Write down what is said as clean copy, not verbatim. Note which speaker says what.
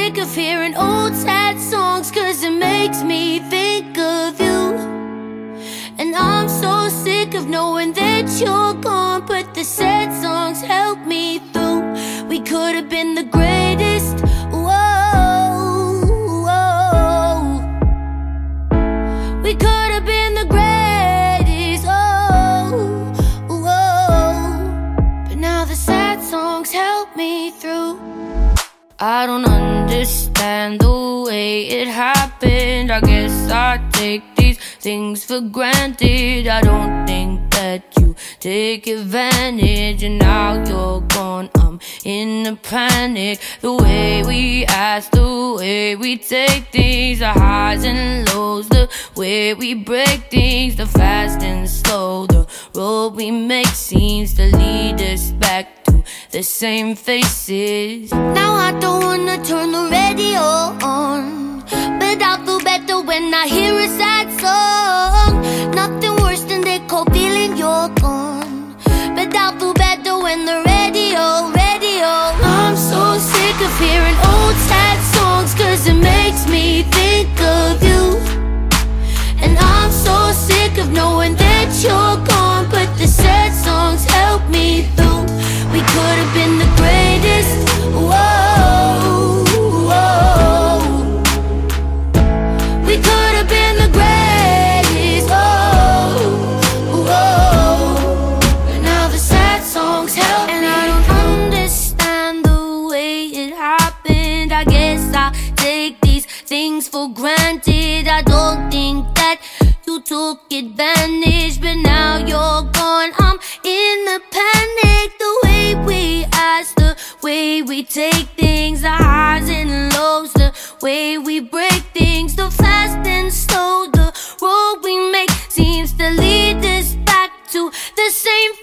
Speaker 1: sick of hearing old sad songs, 'cause it makes me think of you. And I'm so sick of knowing that you're gone, but the sad songs help me through. We could have been the greatest, whoa, whoa. We could have been the greatest, oh, whoa. But now the sad songs help me through. I don't understand the way it happened. I guess I take these things for granted. I don't think that you take advantage, and now you're gone, I'm in a panic. The way we ask, the way we take things, the highs and lows, the way we break things, the fast and slow, the road we make seems to lead us back to the same faces. Now I don't wanna turn the radio on, but I feel better when I hear a sad song. Nothing worse than they call feeling you're gone, but I feel better when the radio. I'm so sick of hearing old sad songs, 'cause it makes me think of you. And I'm so sick of knowing that you're gone, but the sad songs help me through. We could have been the greatest, whoa, whoa. We could have been the greatest, oh, whoa. But now the sad songs help me. And I don't understand the way it happened. I guess I take these things for granted. I don't think that you took advantage, but now you're gone, I'm in the panic. The way we ask, the way we take things, the highs and lows, the way we break things, the fast and slow, the road we make seems to lead us back to the same